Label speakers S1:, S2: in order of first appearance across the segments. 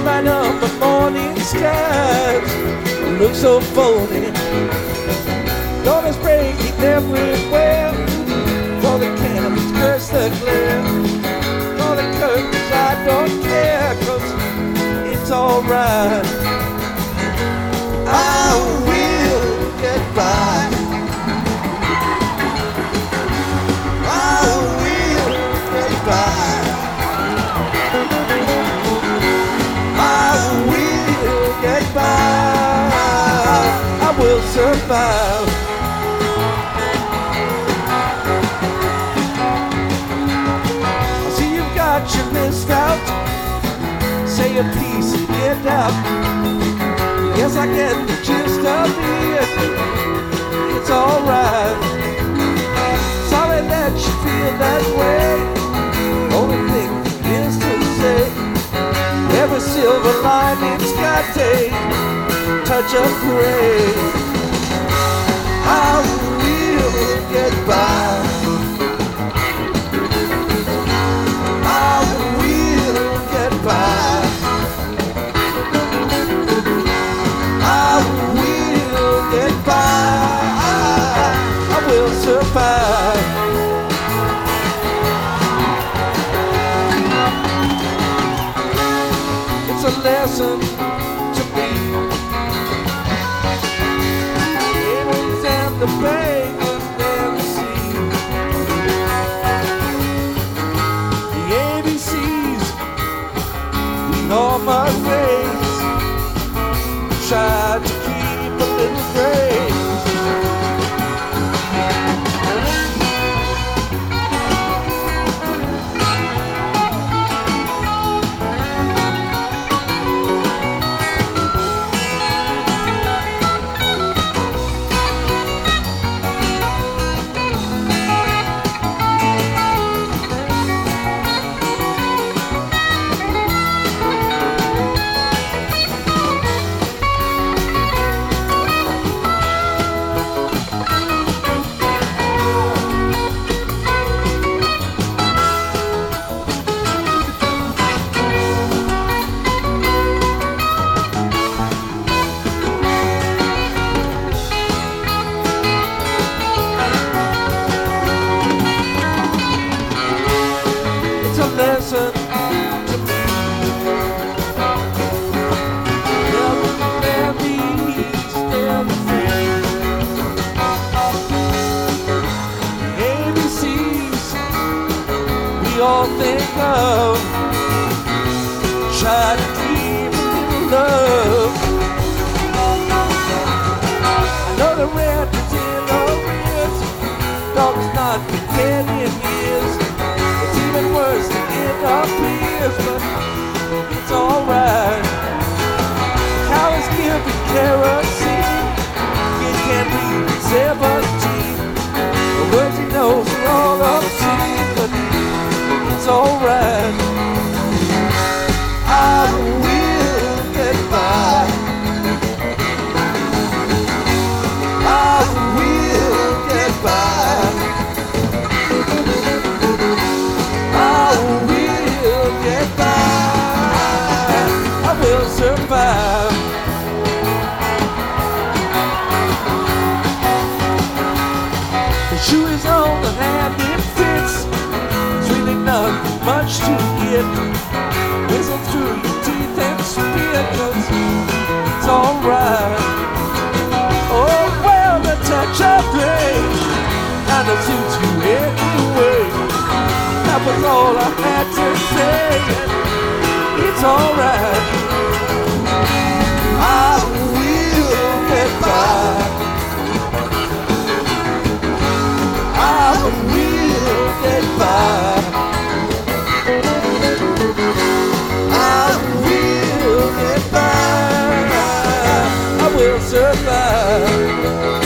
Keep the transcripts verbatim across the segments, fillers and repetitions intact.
S1: light up the morning skies look so phony. Gonna spray it everywhere, for the cannons curse the glare. For the curtains I don't care, cause it's alright. I will get by. I will get by. I will get by. I will survive. I see you've got your list out. Say a piece and get out. Yes, I get the gist of it. It's alright. Sorry that you feel that way. Only thing is to say, every silver lining's got a touch of gray. I will get by. I will get by. I will get by. I will survive. It's a lesson to me. It is in the bay and the sea. The A B Cs, we all must raise. Try to keep a little grace. Lesson to me. Never be never free. The A B Cs we all think of. Try to keep a little love. I know the rent is in arrears. Dog's not been dead in years. It's even worse than it appears, but it's alright. Cows giving kerosene. Kid can't read seventeen. The words he knows are all obscene, but it's alright. I will get by. I will get by. I will get by. I will survive. The shoe is on the hand, it fits. It's really not much to get. Whistle through your teeth and spit, 'cause it's alright. Oh well, the touch of grace kinda suits you anyway. That was all I had to say. It's alright. I will get by. I will get by. I will get by. I will survive.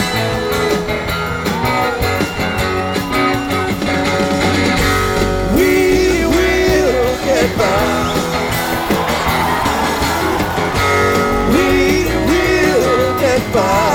S1: We will get by.